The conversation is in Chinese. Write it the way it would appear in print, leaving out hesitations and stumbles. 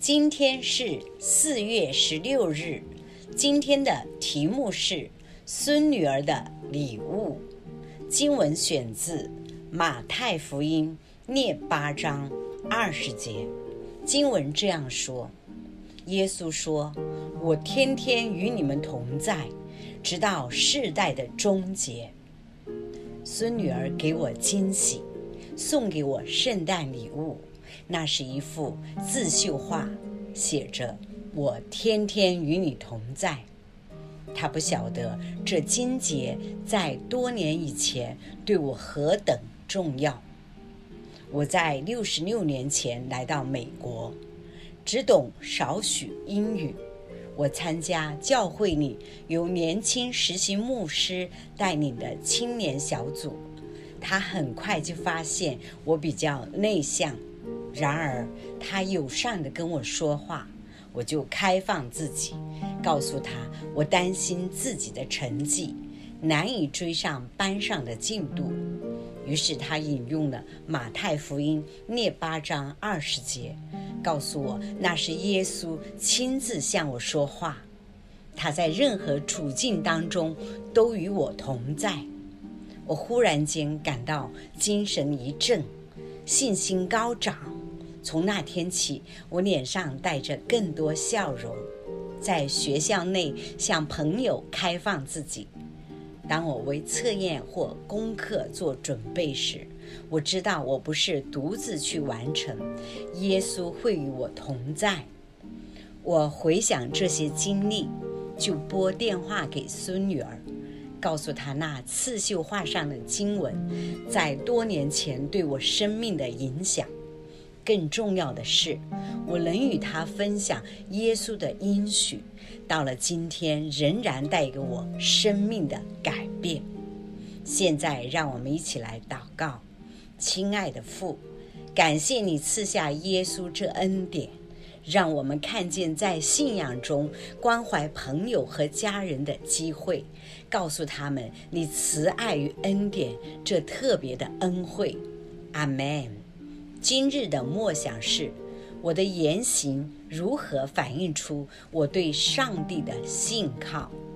今天是4月16日，今天的题目是孙女儿的礼物。经文选自马太福音8章20节。经文这样说，耶稣说，我天天与你们同在，直到世代的终结。孙女儿给我惊喜，送给我圣诞礼物，那是一幅自绣画，写着我天天与你同在。她不晓得这经节在多年以前对我何等重要。我在66年前来到美国，只懂少许英语。我参加教会里由年轻实习牧师带领的青年小组，他很快就发现我比较内向，然而他友善地跟我说话，我就开放自己，告诉他我担心自己的成绩难以追上班上的进度。于是他引用了马太福音8章20节，告诉我那是耶稣亲自向我说话，他在任何处境当中都与我同在。我忽然间感到精神一振，信心高涨。从那天起，我脸上带着更多笑容，在学校内向朋友开放自己。当我为测验或功课做准备时，我知道我不是独自去完成，耶稣会与我同在。我回想这些经历，就拨电话给孙女儿，告诉她那刺绣画上的经文在多年前对我生命的影响。更重要的是，我能与她分享耶稣的应许，到了今天仍然带给我生命的改变。现在让我们一起来祷告。亲爱的父，感谢你赐下耶稣这恩典，让我们看见在信仰中关怀朋友和家人的机会，告诉他们你慈爱与恩典这特别的恩惠。阿们。今日的默想是，我的言行如何反映出我对上帝的信靠？